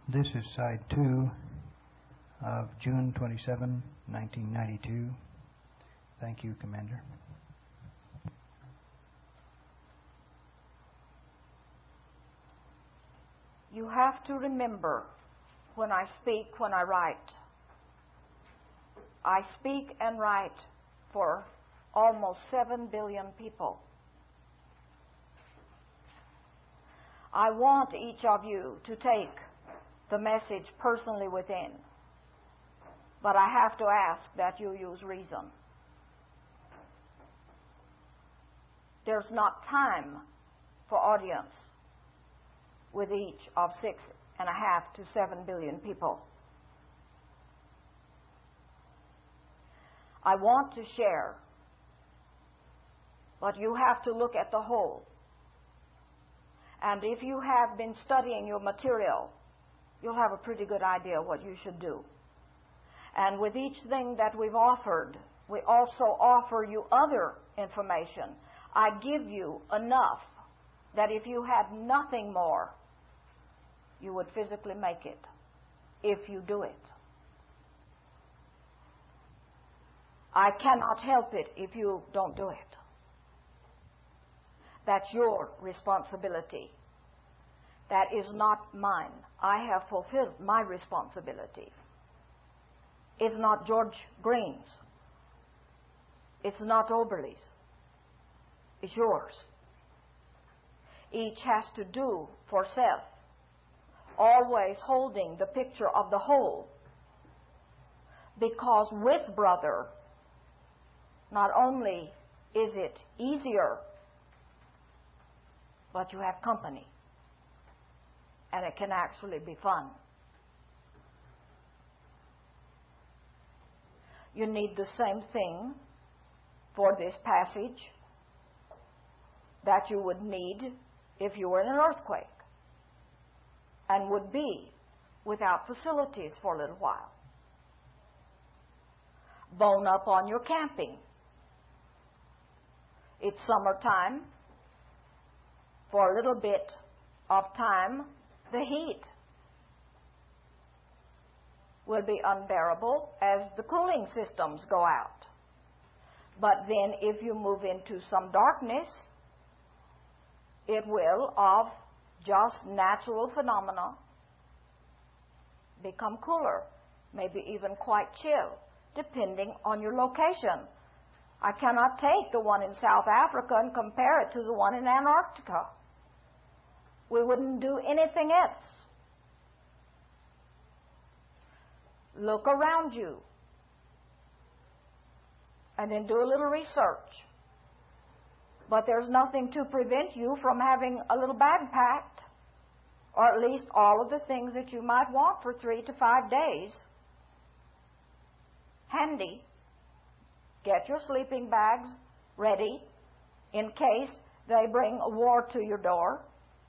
This is side 2 of June 27, 1992. Thank you, Commander. You have to remember, when I speak, when I write, I speak and write for almost 7 billion people. I want each of you to take the message personally within, but I have to ask that you use reason. There's not time for audience with each of 6.5 to 7 billion people. I want to share, but you have to look at the whole. And if you have been studying your material, you'll have a pretty good idea what you should do. And with each thing that we've offered, we also offer you other information. I give you enough that if you had nothing more, you would physically make it, if you do it. I cannot help it if you don't do it. That's your responsibility. That is not mine. I have fulfilled my responsibility. It's not George Green's. It's not Oberle's. It's yours. Each has to do for self, always holding the picture of the whole. Because with brother, not only is it easier, but you have company. And it can actually be fun. You need the same thing for this passage that you would need if you were in an earthquake, and would be without facilities for a little while. Bone up on your camping. It's summertime. For a little bit of time, the heat will be unbearable as the cooling systems go out. But then if you move into some darkness, it will, of just natural phenomena, become cooler, maybe even quite chill, depending on your location. I cannot take the one in South Africa and compare it to the one in Antarctica. We wouldn't do anything else. Look around you and then do a little research. But there's nothing to prevent you from having a little bag packed, or at least all of the things that you might want for 3 to 5 days handy. Get your sleeping bags ready in case they bring a war to your door.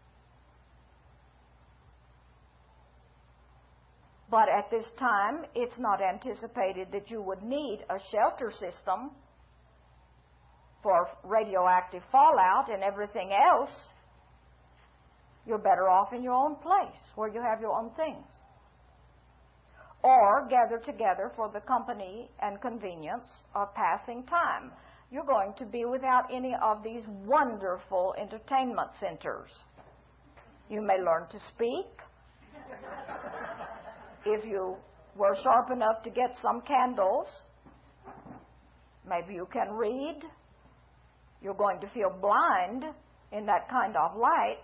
But at this time, it's not anticipated that you would need a shelter system for radioactive fallout and everything else. You're better off in your own place where you have your own things. Or gather together for the company and convenience of passing time. You're going to be without any of these wonderful entertainment centers. You may learn to speak. If you were sharp enough to get some candles, maybe you can read. You're going to feel blind in that kind of light.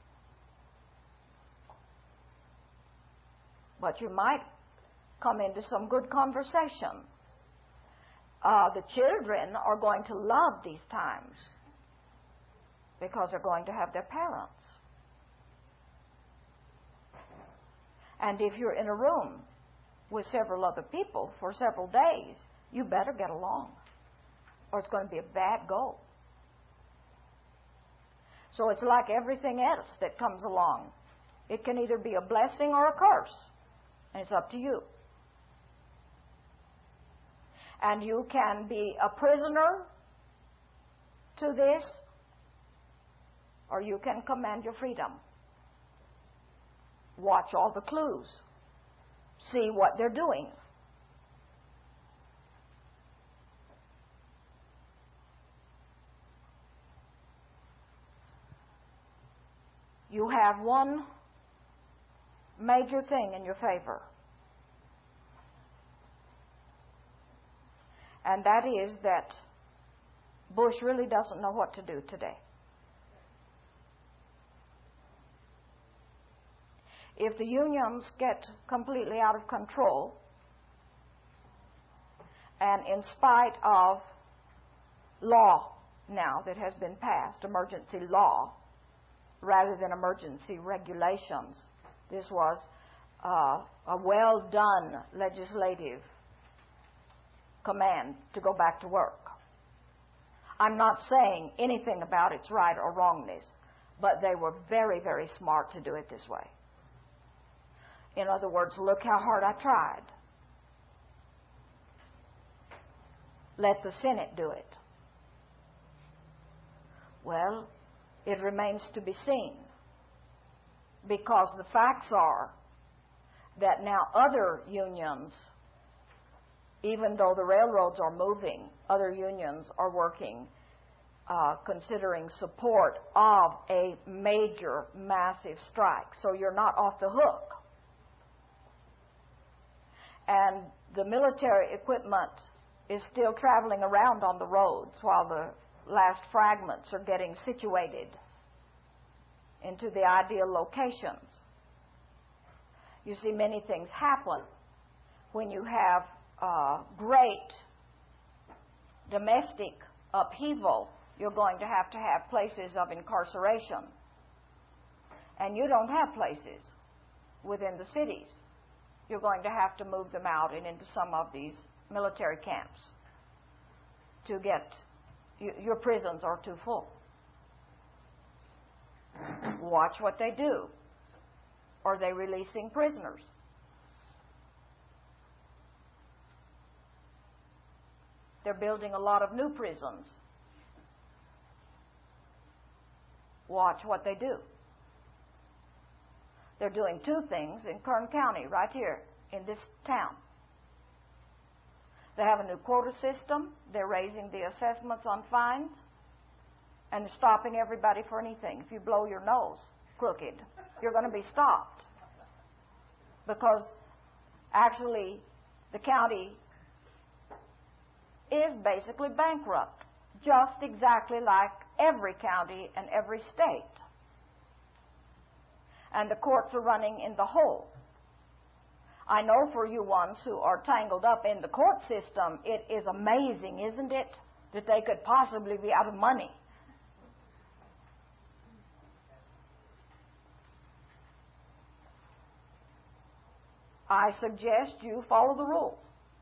But you might come into some good conversation. The children are going to love these times because they're going to have their parents. And if you're in a room with several other people for several days, you better get along, or it's going to be a bad go. So it's like everything else that comes along. It can either be a blessing or a curse, and it's up to you. And you can be a prisoner to this, or you can command your freedom. watch all the clues. See what they're doing. You have one major thing in your favor. And that is that Bush really doesn't know what to do today. If the unions get completely out of control, and in spite of law now that has been passed, emergency law, rather than emergency regulations, this was a well-done legislative command to go back to work. I'm not saying anything about its right or wrongness, but they were very, very smart to do it this way. In other words, look how hard I tried. Let the Senate do it. Well, it remains to be seen, because the facts are that now other unions, even though the railroads are moving, other unions are working, considering support of a major, massive strike. So you're not off the hook. And the military equipment is still traveling around on the roads while the last fragments are getting situated into the ideal locations. You see, many things happen when you have great domestic upheaval. You're going to have places of incarceration. And you don't have places within the cities. You're going to have to move them out and into some of these military camps to get... Your prisons are too full. Watch what they do. Are they releasing prisoners? They're building a lot of new prisons. Watch what they do. They're doing two things in Kern County, right here in this town. They have a new quota system. They're raising the assessments on fines. And they're stopping everybody for anything. If you blow your nose crooked, you're going to be stopped. Because actually the county is basically bankrupt, just exactly like every county and every state. And the courts are running in the hole. I know for you ones who are tangled up in the court system, it is amazing, isn't it, that they could possibly be out of money. I suggest you follow the rules.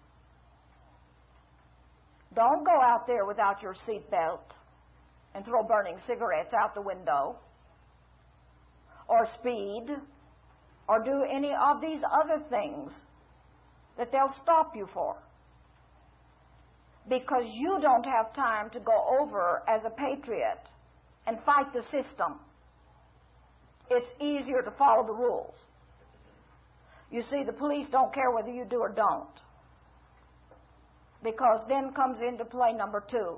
Don't go out there without your seatbelt and throw burning cigarettes out the window, or speed, or do any of these other things that they'll stop you for. Because you don't have time to go over as a patriot and fight the system. It's easier to follow the rules. You see, the police don't care whether you do or don't. Because then comes into play number two.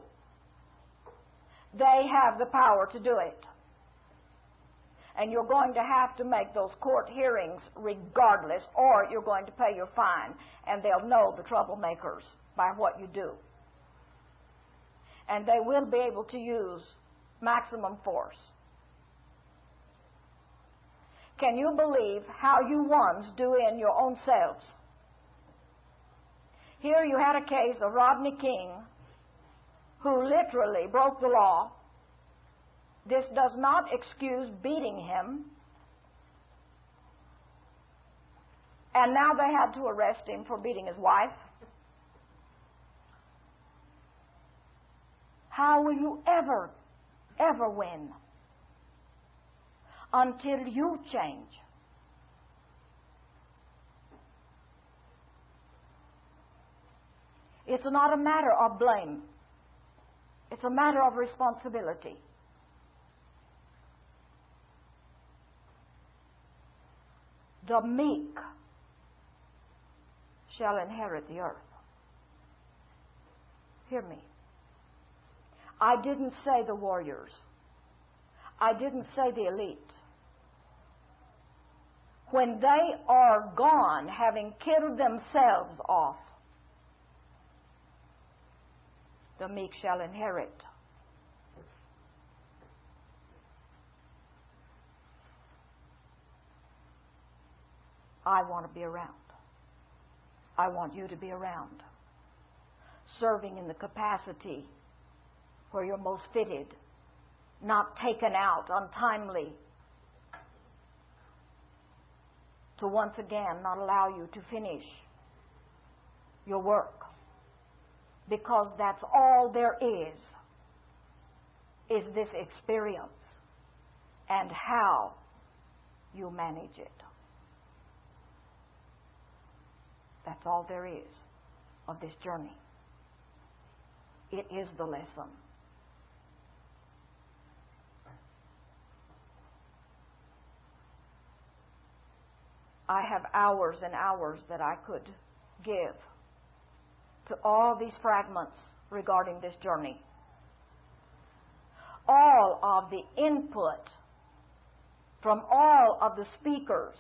They have the power to do it. And you're going to have to make those court hearings regardless, or you're going to pay your fine. And they'll know the troublemakers by what you do. And they will be able to use maximum force. Can you believe how you ones do in your own selves? Here you had a case of Rodney King, who literally broke the law. This does not excuse beating him. And now they had to arrest him for beating his wife. How will you ever win? Until you change. It's not a matter of blame. It's a matter of responsibility. The meek shall inherit the earth. Hear me. I didn't say the warriors. I didn't say the elite. When they are gone, having killed themselves off, the meek shall inherit. I want to be around. I want you to be around. Serving in the capacity where you're most fitted, not taken out untimely, to once again not allow you to finish your work. Because that's all there is this experience and how you manage it. That's all there is of this journey. It is the lesson. I have hours and hours that I could give to all these fragments regarding this journey. All of the input from all of the speakers.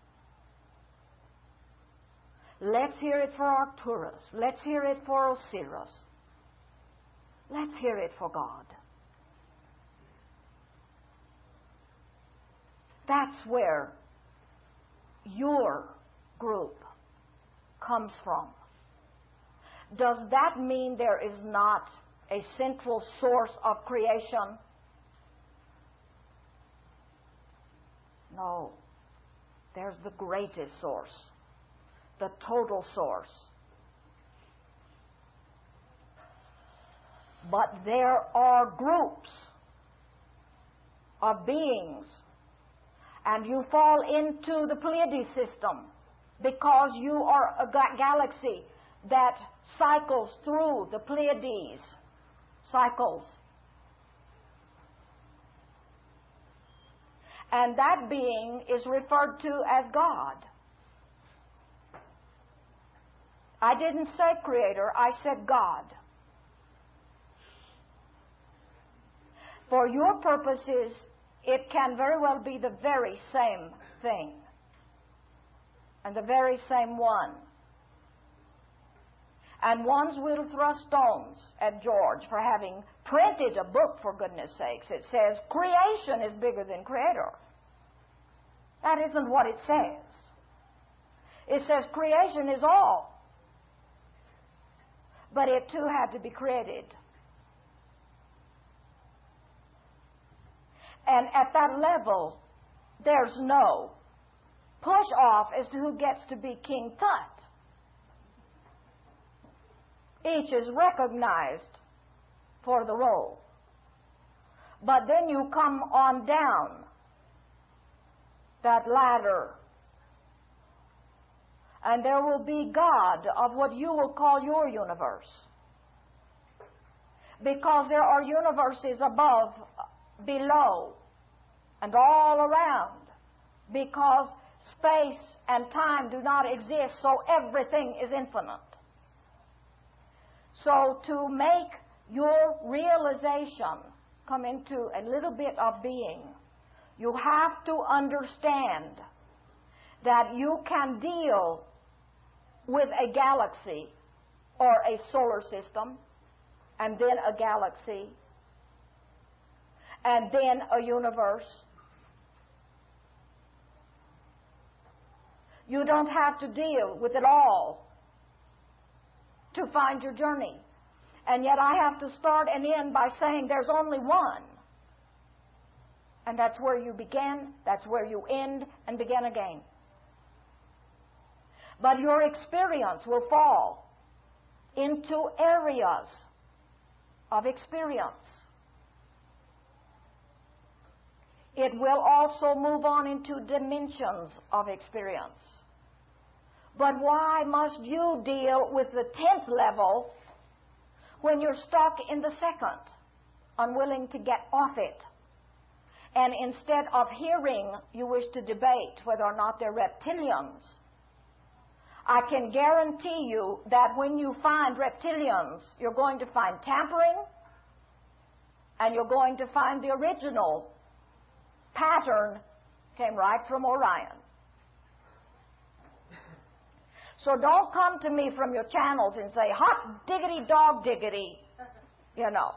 Let's hear it for Arcturus. Let's hear it for Osiris. Let's hear it for God. That's where your group comes from. Does that mean there is not a central source of creation? No. There's the greatest source, the total source. But there are groups of beings, and you fall into the Pleiades system because you are a galaxy that cycles through the Pleiades cycles. And that being is referred to as God. I didn't say creator, I said God. For your purposes, it can very well be the very same thing. And the very same one. And ones will thrust stones at George for having printed a book, for goodness sakes. It says creation is bigger than creator. That isn't what it says. It says creation is all. But it too had to be created. And at that level, there's no push off as to who gets to be King Tut. Each is recognized for the role. But then you come on down that ladder, and there will be God of what you will call your universe. Because there are universes above, below, and all around. Because space and time do not exist, so everything is infinite. So to make your realization come into a little bit of being, you have to understand that you can deal with a galaxy or a solar system, and then a galaxy, and then a universe. You don't have to deal with it all to find your journey. And yet I have to start and end by saying there's only one. And that's where you begin, that's where you end, and begin again. But your experience will fall into areas of experience. It will also move on into dimensions of experience. But why must you deal with the 10th level when you're stuck in the 2nd, unwilling to get off it? and instead of hearing, you wish to debate whether or not they're reptilians, I can guarantee you that when you find reptilians, you're going to find tampering, and you're going to find the original pattern came right from Orion. So don't come to me from your channels and say, hot diggity dog diggity, you know.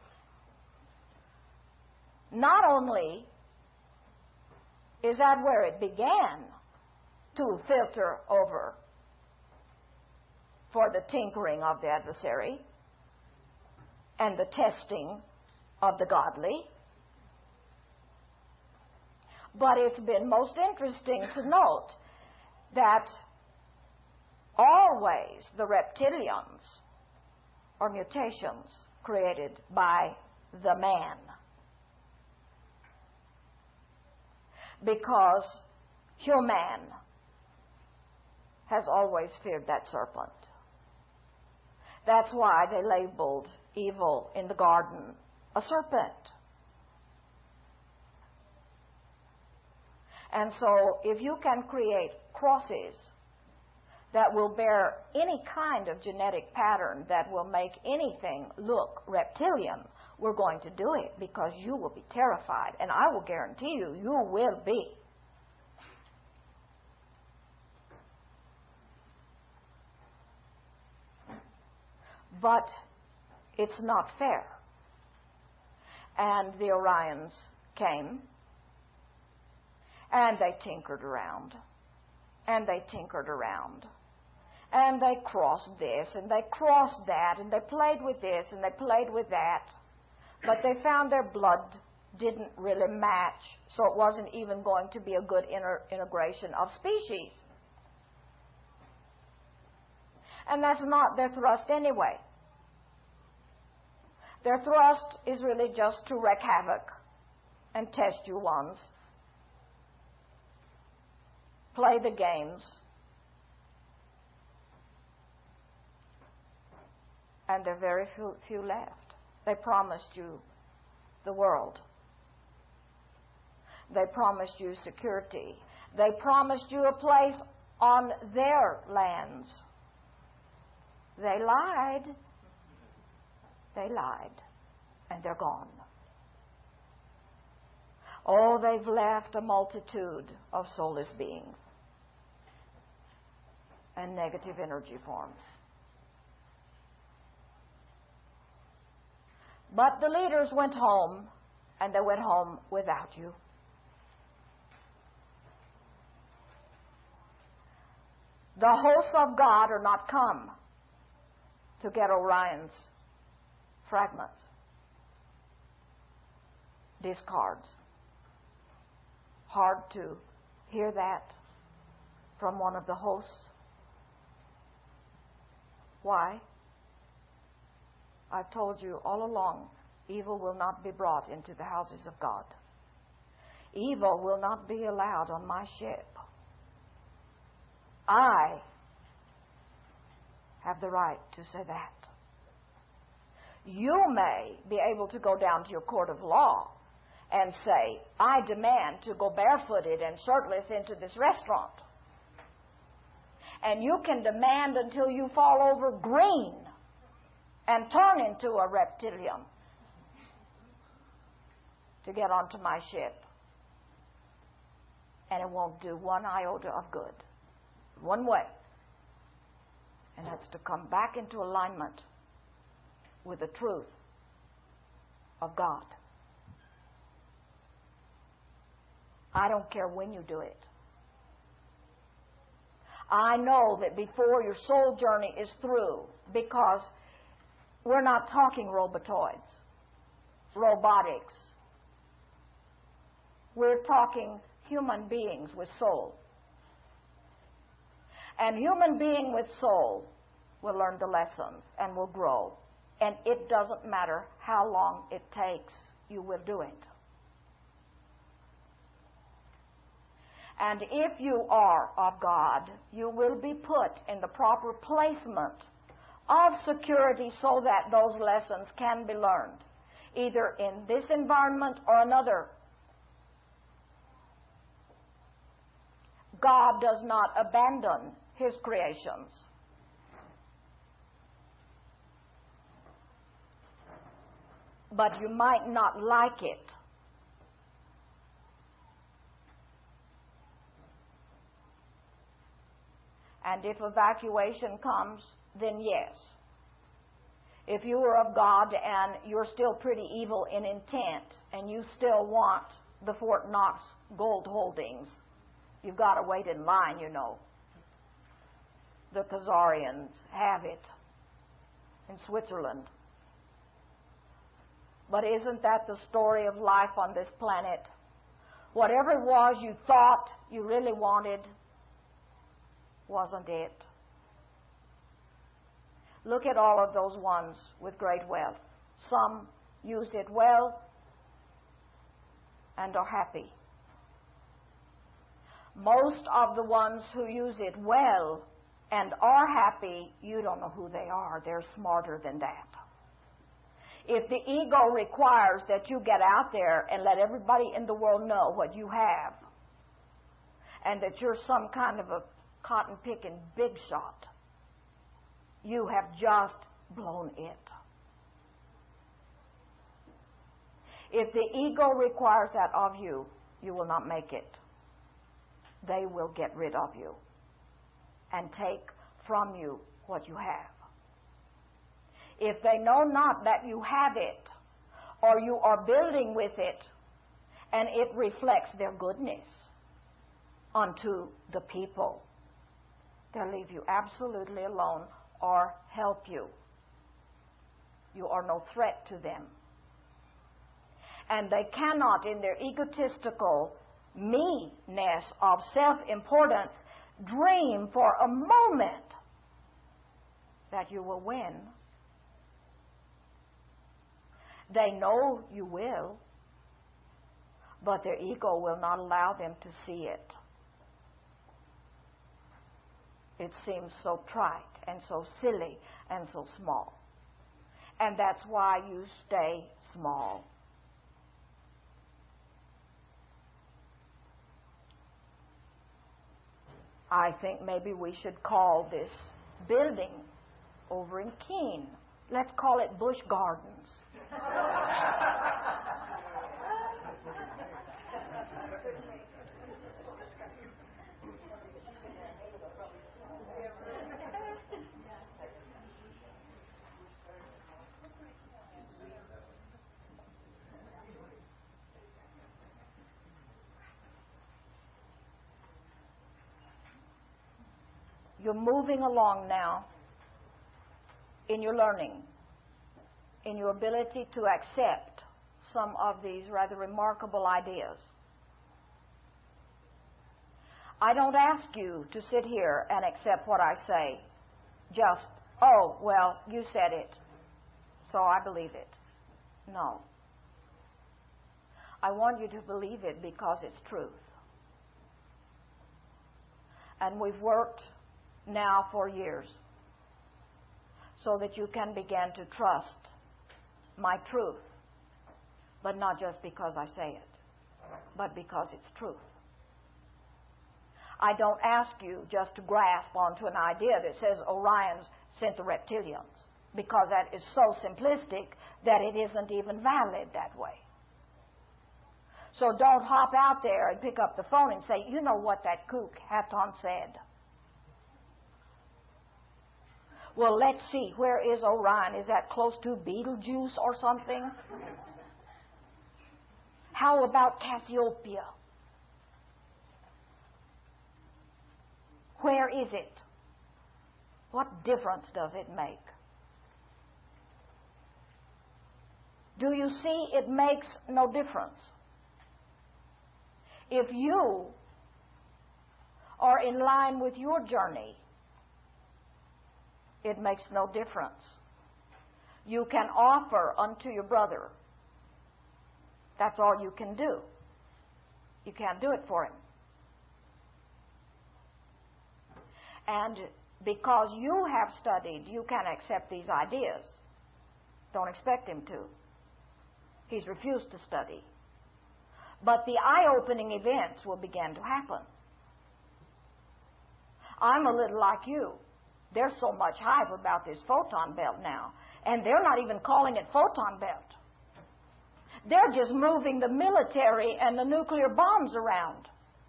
Not only is that where it began to filter over for the tinkering of the adversary and the testing of the godly, but it's been most interesting to note that always the reptilians are mutations created by the man. Because human has always feared that serpent. That's why they labeled evil in the garden a serpent. And so if you can create crosses that will bear any kind of genetic pattern that will make anything look reptilian, we're going to do it because you will be terrified. And I will guarantee you, you will be. But it's not fair. And the Orions came, and they tinkered around, and they tinkered around. And they crossed this, and they crossed that, and they played with this, and they played with that. But they found their blood didn't really match, so it wasn't even going to be a good integration of species. And that's not their thrust anyway. Their thrust is really just to wreak havoc and test you once, play the games, and there are very few left. They promised you the world. They promised you security. They promised you a place on their lands. They lied. They lied. And they're gone. Oh, they've left a multitude of soulless beings and negative energy forms. But the leaders went home, and they went home without you. The hosts of God are not come to get Orion's fragments, discards. Hard to hear that from one of the hosts. Why? I've told you all along, evil will not be brought into the houses of God. Evil will not be allowed on my ship. I have the right to say that. You may be able to go down to your court of law and say, I demand to go barefooted and shirtless into this restaurant. And you can demand until you fall over green and turn into a reptilian to get onto my ship. And it won't do one iota of good. One way. And that's to come back into alignment with the truth of God. I don't care when you do it. I know that before your soul journey is through, because we're not talking robotoids, robotics. We're talking human beings with soul. And human being with soul will learn the lessons and will grow. And it doesn't matter how long it takes, you will do it. And if you are of God, you will be put in the proper placement of security so that those lessons can be learned, either in this environment or another God does not abandon His creations. But you might not like it. And if evacuation comes, then yes. If you are of God and you're still pretty evil in intent and you still want the Fort Knox gold holdings, you've got to wait in line, you know. The Khazarians have it in Switzerland. But isn't that the story of life on this planet? Whatever it was you thought you really wanted, wasn't it? Look at all of those ones with great wealth. Some use it well and are happy. Most of the ones who use it well and are happy, you don't know who they are. They're smarter than that. If the ego requires that you get out there and let everybody in the world know what you have, and that you're some kind of a cotton-picking big shot, you have just blown it. If the ego requires that of you, you will not make it. They will get rid of you and take from you what you have. If they know not that you have it, or you are building with it, and it reflects their goodness unto the people, they'll leave you absolutely alone or help you. You are no threat to them. And they cannot, in their egotistical me-ness of self-importance, dream for a moment that you will win. They know you will, but their ego will not allow them to see it. It seems so trite and so silly and so small. And that's why you stay small. I think maybe we should call this building over in Keene, let's call it Busch Gardens. You're moving along now in your learning, in your ability to accept some of these rather remarkable ideas. I don't ask you to sit here and accept what I say. Just, oh, well, you said it, so I believe it. No. I want you to believe it because it's truth. And we've worked now for years so that you can begin to trust my truth, but not just because I say it, but because it's truth. I don't ask you just to grasp onto an idea that says Orion's sent the reptilians, because that is so simplistic that it isn't even valid that way. So don't hop out there and pick up the phone and say, you know what that kook Hatton said. Well, let's see, where is Orion? Is that close to Betelgeuse or something? How about Cassiopeia? Where is it? What difference does it make? Do you see it makes no difference? If you are in line with your journey, it makes no difference. You can offer unto your brother. That's all you can do. You can't do it for him. And because you have studied, you can accept these ideas. Don't expect him to. He's refused to study. But the eye-opening events will begin to happen. I'm a little like you. There's so much hype about this photon belt now, and they're not even calling it photon belt. They're just moving the military and the nuclear bombs around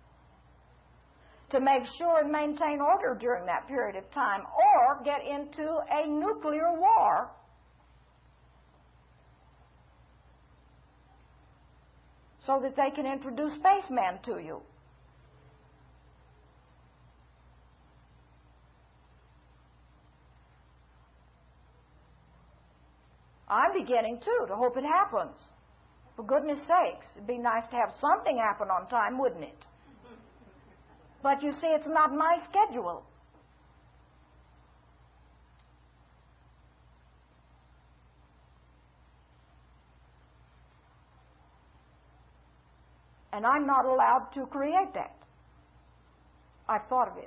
to make sure and maintain order during that period of time, or get into a nuclear war so that they can introduce spacemen to you. I'm beginning, too, to hope it happens. For goodness sakes, it'd be nice to have something happen on time, wouldn't it? But you see, it's not my schedule. And I'm not allowed to create that. I've thought of it.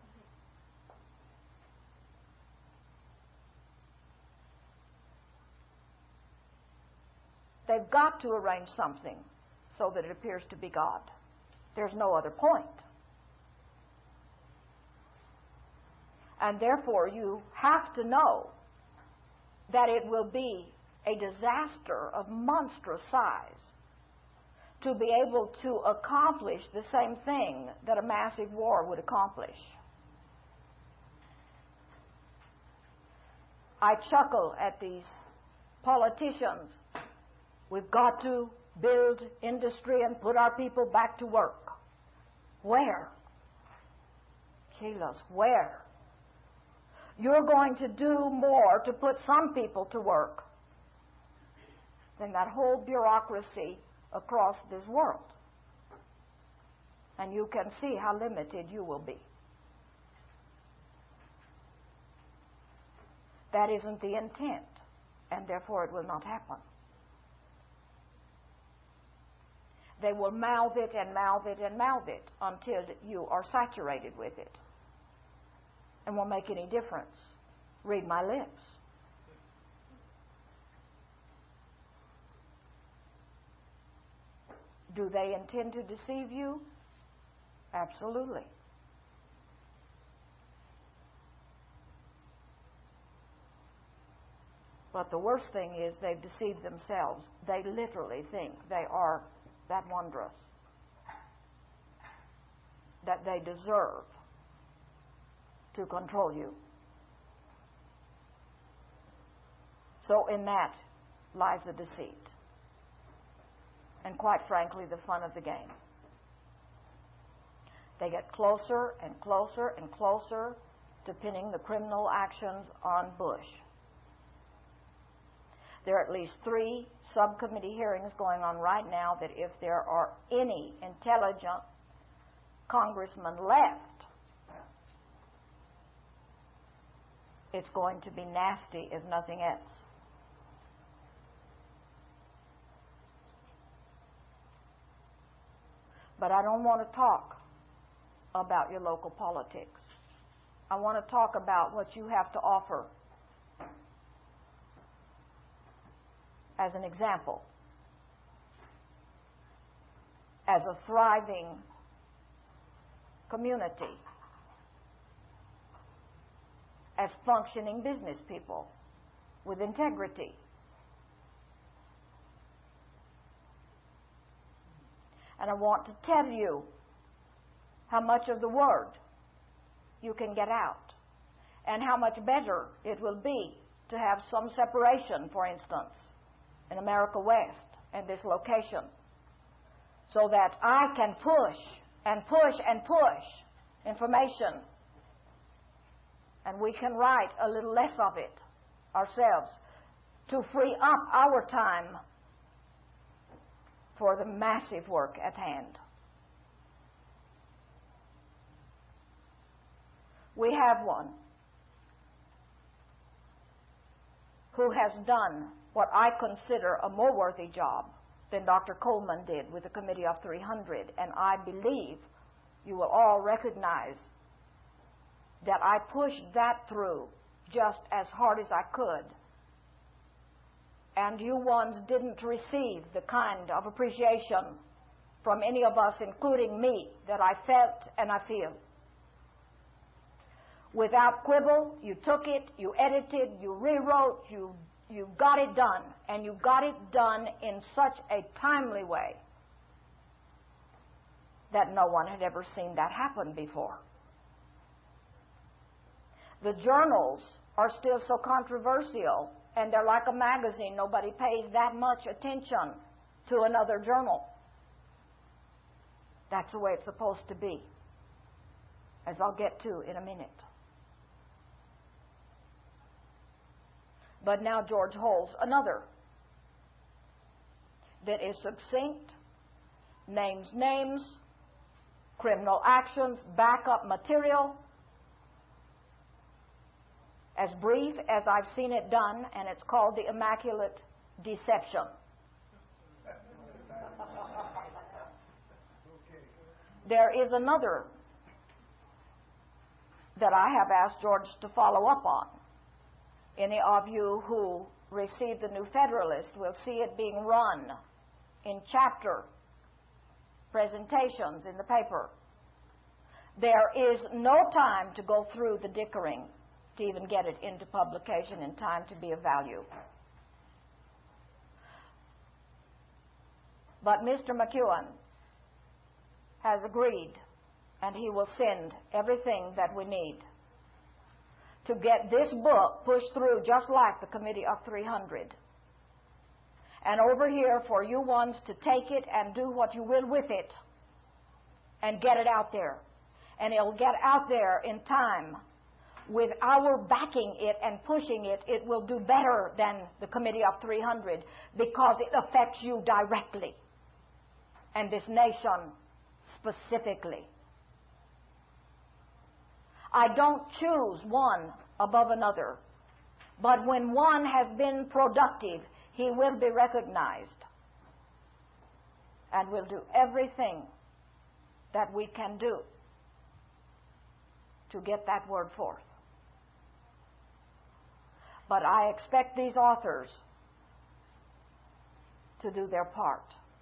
They've got to arrange something so that it appears to be God. There's no other point. And therefore, you have to know that it will be a disaster of monstrous size to be able to accomplish the same thing that a massive war would accomplish. I chuckle at these politicians. We've got to build industry and put our people back to work. Where? Chilos, where? You're going to do more to put some people to work than that whole bureaucracy across this world. And you can see how limited you will be. That isn't the intent, and therefore it will not happen. They will mouth it and mouth it and mouth it until you are saturated with it. And won't make any difference. Read my lips. Do they intend to deceive you? Absolutely. But the worst thing is they've deceived themselves. They literally think they are that wondrous, that they deserve to control you. So in that lies the deceit. And quite frankly, the fun of the game. They get closer and closer and closer to pinning the criminal actions on Bush. There are at least 3 subcommittee hearings going on right now that if there are any intelligent congressmen left, it's going to be nasty if nothing else. But I don't want to talk about your local politics. I want to talk about what you have to offer as an example, as a thriving community, as functioning business people with integrity. And I want to tell you how much of the Word you can get out, and how much better it will be to have some separation, for instance, in America West and this location, so that I can push and push and push information, and we can write a little less of it ourselves to free up our time for the massive work at hand. We have one who has done what I consider a more worthy job than Dr. Coleman did with the Committee of 300, and I believe you will all recognize that I pushed that through just as hard as I could, and you ones didn't receive the kind of appreciation from any of us, including me, that I felt and I feel. Without quibble, you took it, you edited, you rewrote, you got it done. And you got it done in such a timely way that no one had ever seen that happen before. The journals are still so controversial, and they're like a magazine. Nobody pays that much attention to another journal. That's the way it's supposed to be, as I'll get to in a minute. But now George holds another that is succinct, names names, criminal actions, backup material, as brief as I've seen it done, and it's called the Immaculate Deception. There is another that I have asked George to follow up on. Any of you who received the New Federalist will see it being run in chapter presentations in the paper. There is no time to go through the dickering to even get it into publication in time to be of value. But Mr. McEwen has agreed, and he will send everything that we need to get this book pushed through just like the Committee of 300. And over here for you ones to take it and do what you will with it and get it out there. And it'll get out there in time. With our backing it and pushing it, it will do better than the Committee of 300 because it affects you directly and this nation specifically. I don't choose one above another, but when one has been productive, he will be recognized, and we'll do everything that we can do to get that word forth. But I expect these authors to do their part.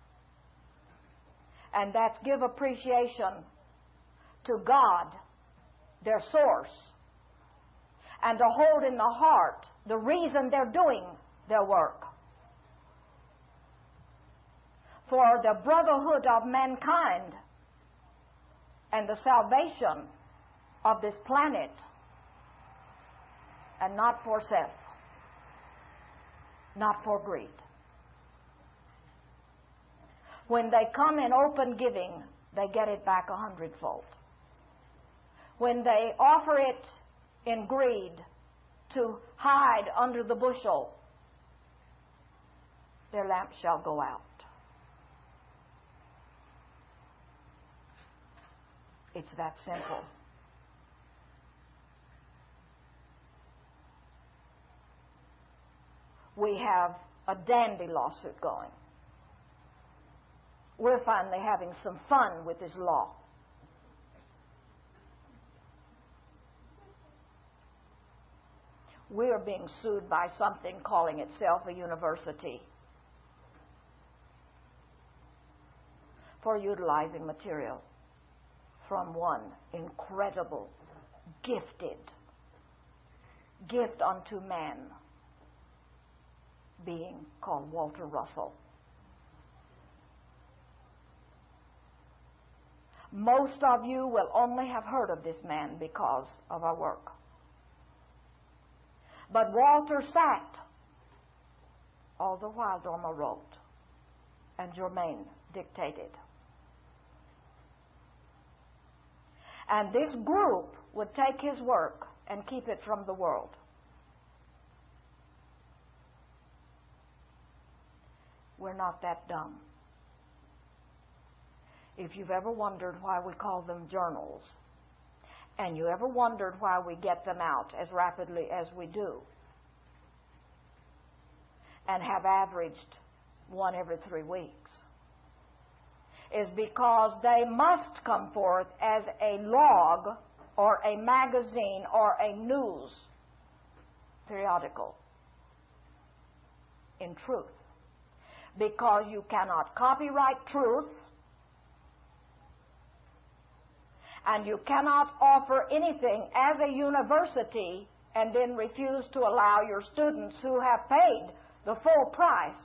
And that's give appreciation to God, their source, and to hold in the heart the reason they're doing their work. For the brotherhood of mankind and the salvation of this planet, and not for self, not for greed. When they come in open giving, they get it back 100-fold. When they offer it in greed to hide under the bushel, their lamp shall go out. It's that simple. We have a dandy lawsuit going. We're finally having some fun with this law. We are being sued by something calling itself a university for utilizing material from one incredible, gifted, gift unto man being called Walter Russell. Most of you will only have heard of this man because of our work. But Walter sat all the while Dorma wrote and Germain dictated. And this group would take his work and keep it from the world. We're not that dumb. If you've ever wondered why we call them journals, and you ever wondered why we get them out as rapidly as we do, and have averaged one every 3 weeks, is because they must come forth as a log or a magazine or a news periodical in truth. Because you cannot copyright truth, And you cannot offer anything as a university and then refuse to allow your students who have paid the full price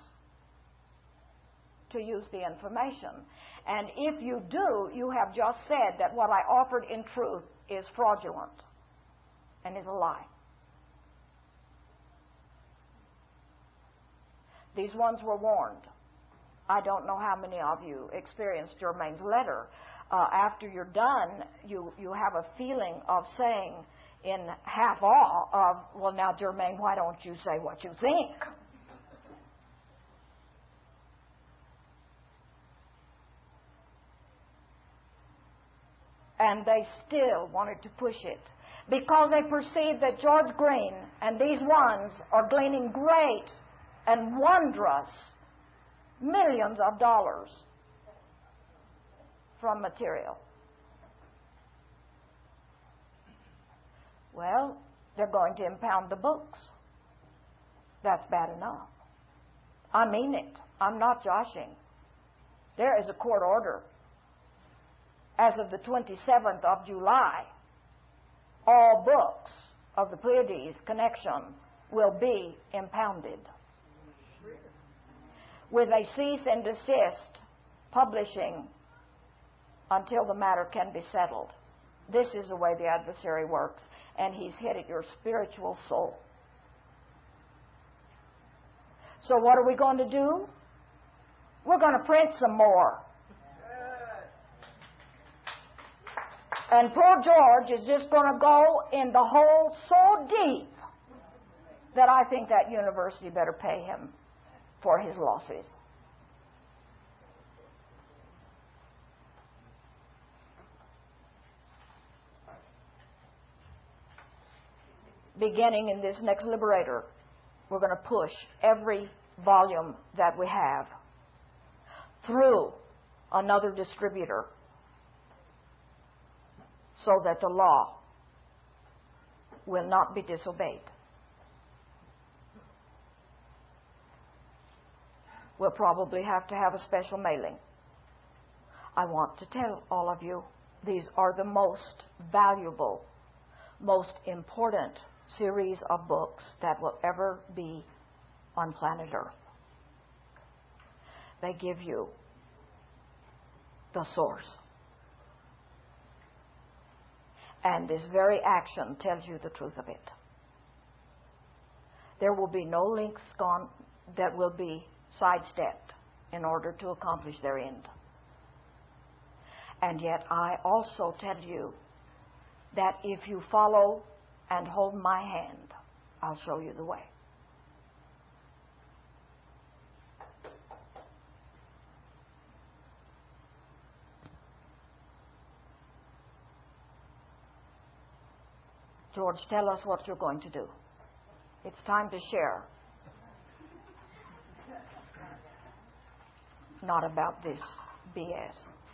to use the information. And if you do, you have just said that what I offered in truth is fraudulent and is a lie. These ones were warned. I don't know how many of you experienced Germaine's letter. After you're done, you have a feeling of saying in half awe of, well, now, Germaine, why don't you say what you think? And they still wanted to push it because they perceived that George Green and these ones are gleaning great and wondrous millions of dollars from material. Well, they're going to impound the books. That's bad enough. I mean it. I'm not joshing. There is a court order. As of the 27th of July, all books of the Pleiades connection will be impounded, with a cease and desist publishing until the matter can be settled. This is the way the adversary works, and he's hit at your spiritual soul. So what are we going to do? We're going to print some more. And poor George is just going to go in the hole so deep that I think that university better pay him for his losses. Beginning in this next Liberator, we're going to push every volume that we have through another distributor so that the law will not be disobeyed. We'll probably have to have a special mailing. I want to tell all of you, these are the most valuable, most important series of books that will ever be on planet Earth. They give you the source. And this very action tells you the truth of it. There will be no links gone that will be sidestepped in order to accomplish their end. And yet I also tell you that if you follow and hold my hand, I'll show you the way. George, tell us what you're going to do. It's time to share. Not about this BS.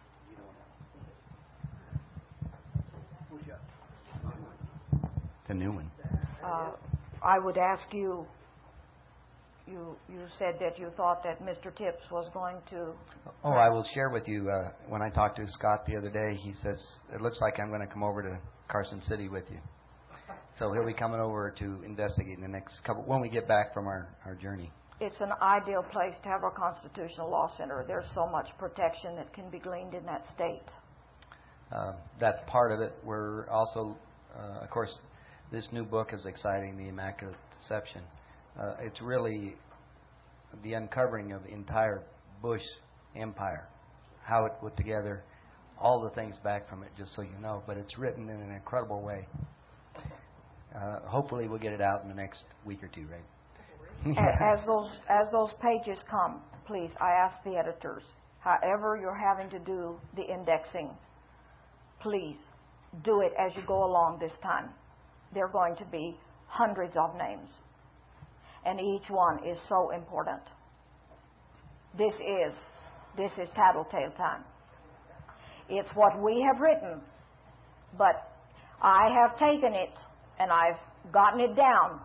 The new one. I would ask you, you said that you thought that Mr. Tips was going to... Oh, I will share with you, when I talked to Scott the other day, he says, it looks like I'm going to come over to Carson City with you. So he'll be coming over to investigate in the next couple, when we get back from our journey. It's an ideal place to have our Constitutional Law Center. There's so much protection that can be gleaned in that state. That's part of it. We're also, of course, this new book is exciting, The Immaculate Deception. It's really the uncovering of the entire Bush empire, how it put together, all the things back from it, just so you know. But it's written in an incredible way. Hopefully we'll get it out in the next week or two, right? As those pages come, please, I ask the editors, however you're having to do the indexing, please do it as you go along this time. There are going to be hundreds of names, and each one is so important. This is tattletale time. It's what we have written, but I have taken it and I've gotten it down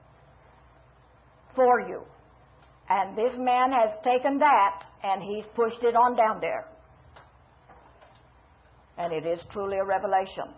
for you. And this man has taken that and he's pushed it on down there. And it is truly a revelation.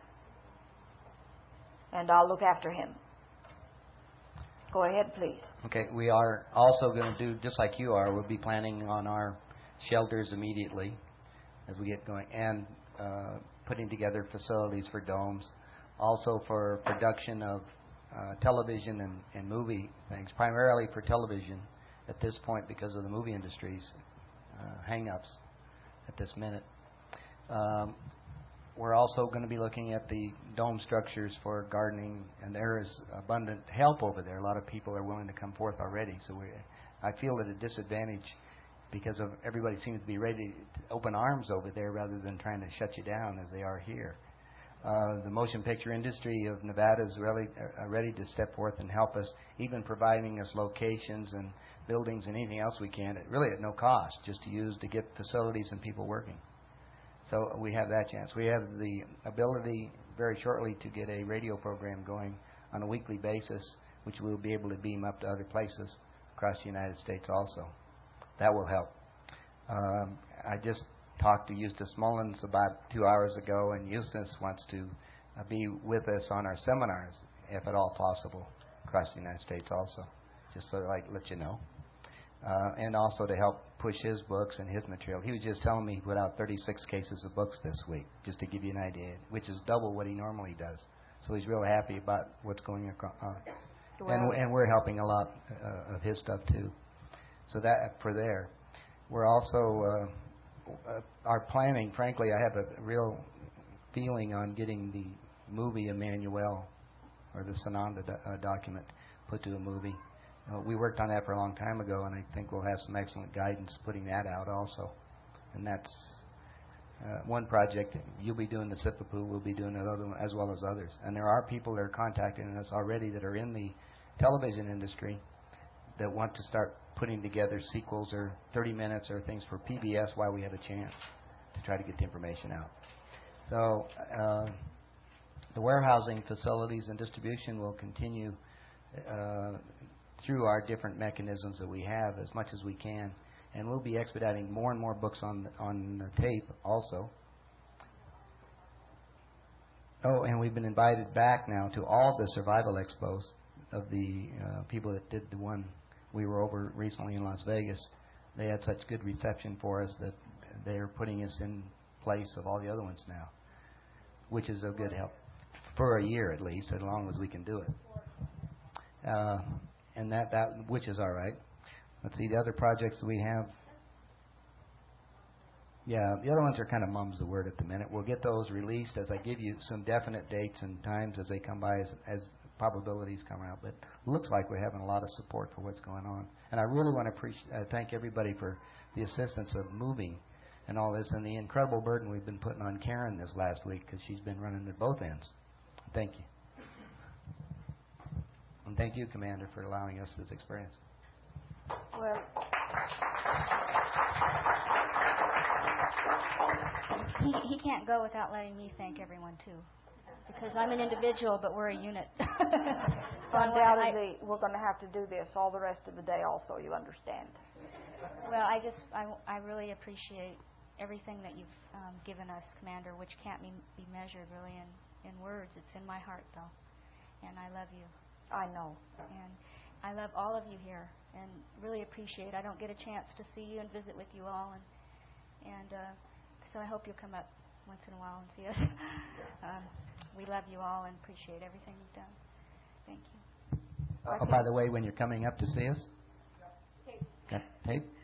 And I'll look after him. Go ahead, please. Okay, we are also going to do, just like you are, we'll be planning on our shelters immediately as we get going, and putting together facilities for domes, also for production of television and movie things, primarily for television at this point because of the movie industry's hang-ups at this minute. We're also going to be looking at the dome structures for gardening, and there is abundant help over there. A lot of people are willing to come forth already. So I feel at a disadvantage because of everybody seems to be ready to open arms over there rather than trying to shut you down as they are here. The motion picture industry of Nevada is really ready to step forth and help us, even providing us locations and buildings and anything else we can, really at no cost, just to use to get facilities and people working. So we have that chance. We have the ability very shortly to get a radio program going on a weekly basis, which we'll be able to beam up to other places across the United States also. That will help. I just talked to Eustace Mullins about 2 hours ago, and Eustace wants to be with us on our seminars, if at all possible, across the United States also, just so I let you know. And also to help push his books and his material. He was just telling me he put out 36 cases of books this week, just to give you an idea, which is double what he normally does. So he's real happy about what's going on. And we're helping a lot of his stuff too. So that for there. We're also, our planning, frankly, I have a real feeling on getting the movie Emmanuel, or the Sananda document, put to a movie. We worked on that for a long time ago, and I think we'll have some excellent guidance putting that out also. And that's one project. You'll be doing the Sipapu, we'll be doing another one, as well as others. And there are people that are contacting us already that are in the television industry that want to start putting together sequels or 30 minutes or things for PBS while we have a chance to try to get the information out. So the warehousing facilities and distribution will continue through our different mechanisms that we have as much as we can, and we'll be expediting more and more books on tape also. Oh, and we've been invited back now to all the survival expos of the people that did the one we were over recently in Las Vegas. They had such good reception for us that they're putting us in place of all the other ones now, which is a good help for a year at least, as long as we can do it. And that which is all right. Let's see, the other projects that we have. Yeah, the other ones are kind of mum's the word at the minute. We'll get those released as I give you some definite dates and times as they come by, as probabilities come out. But it looks like we're having a lot of support for what's going on. And I really want to thank everybody for the assistance of moving and all this, and the incredible burden we've been putting on Karen this last week, because she's been running at both ends. Thank you. And thank you, Commander, for allowing us this experience. Well, he can't go without letting me thank everyone, too, because I'm an individual, but we're a unit. So undoubtedly, we're going to have to do this all the rest of the day also, you understand. Well, I really appreciate everything that you've given us, Commander, which can't be measured really in words. It's in my heart, though, and I love you. I know. And I love all of you here, and really appreciate. I don't get a chance to see you and visit with you all, and so I hope you'll come up once in a while and see us. We love you all and appreciate everything you've done. Thank you. By the way, when you're coming up to see us, tape.